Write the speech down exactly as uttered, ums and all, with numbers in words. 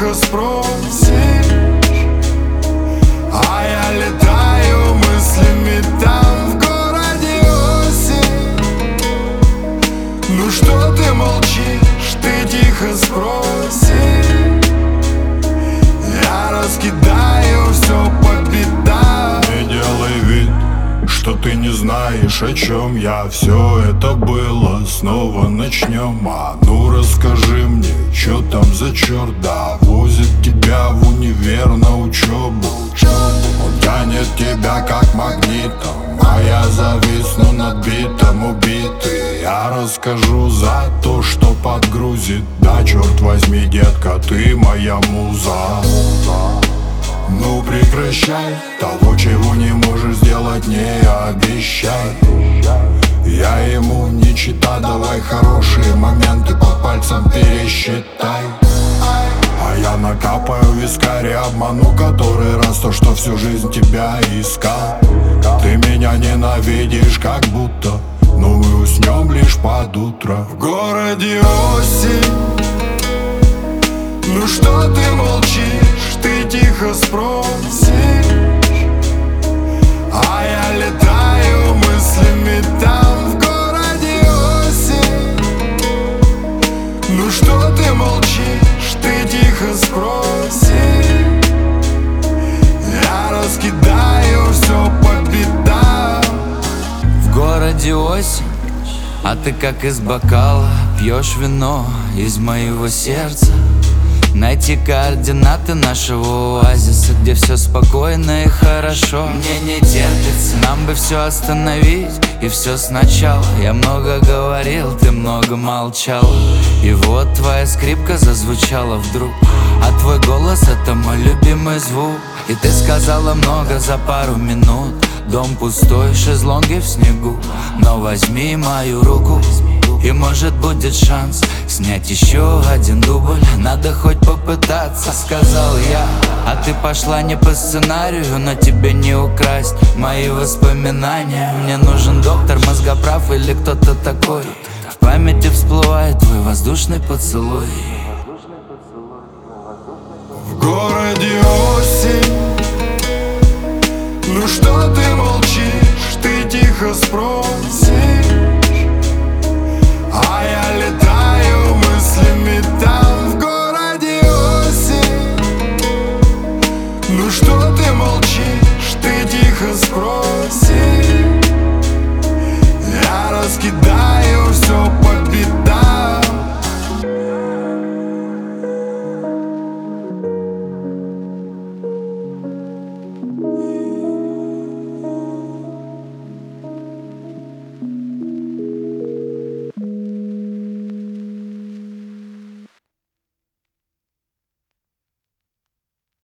тихо спросишь, а я летаю мыслями там, в городе осень. Ну что ты молчишь, ты тихо спросишь. Я раскидаю все по пятам. Не делай вид, что ты не знаешь, о чем я. Все это было, снова начнем. А ну расскажи мне, что там за черт, да возит тебя в универ на учебу. Он тянет тебя как магнитом, а я зависну над битом убитый. Я расскажу за то, что подгрузит. Да черт возьми, детка, ты моя муза. Ну прекращай того, чего не можешь сделать, не обещай. Я ему не чита, давай хорошие моменты по пальцам пересчитай. А я накапаю вискарь, обману который раз то, что всю жизнь тебя искал. Ты меня ненавидишь как будто, но мы уснем лишь под утро. В городе осень. Ну что ты молчишь, ты тихо спросишь, а я летаю мыслями там, в городе осень. Ну что ты молчишь, ты тихо спросишь. Я раскидаю все по пятам. В городе осень, а ты как из бокала пьешь вино из моего сердца. Найти координаты нашего оазиса, где все спокойно и хорошо. Мне не терпится, нам бы все остановить и все сначала. Я много говорил, ты много молчала. И вот твоя скрипка зазвучала вдруг, а твой голос — это мой любимый звук. И ты сказала много за пару минут. Дом пустой, шезлонги в снегу, но возьми мою руку, и может будет шанс снять еще один дубль. Надо хоть попытаться, сказал я. А ты пошла не по сценарию, но тебе не украсть мои воспоминания. Мне нужен доктор, мозгоправ или кто-то такой. В памяти всплывает твой воздушный поцелуй. В городе осень. Ну что ты молчишь, ты тихо спросишь,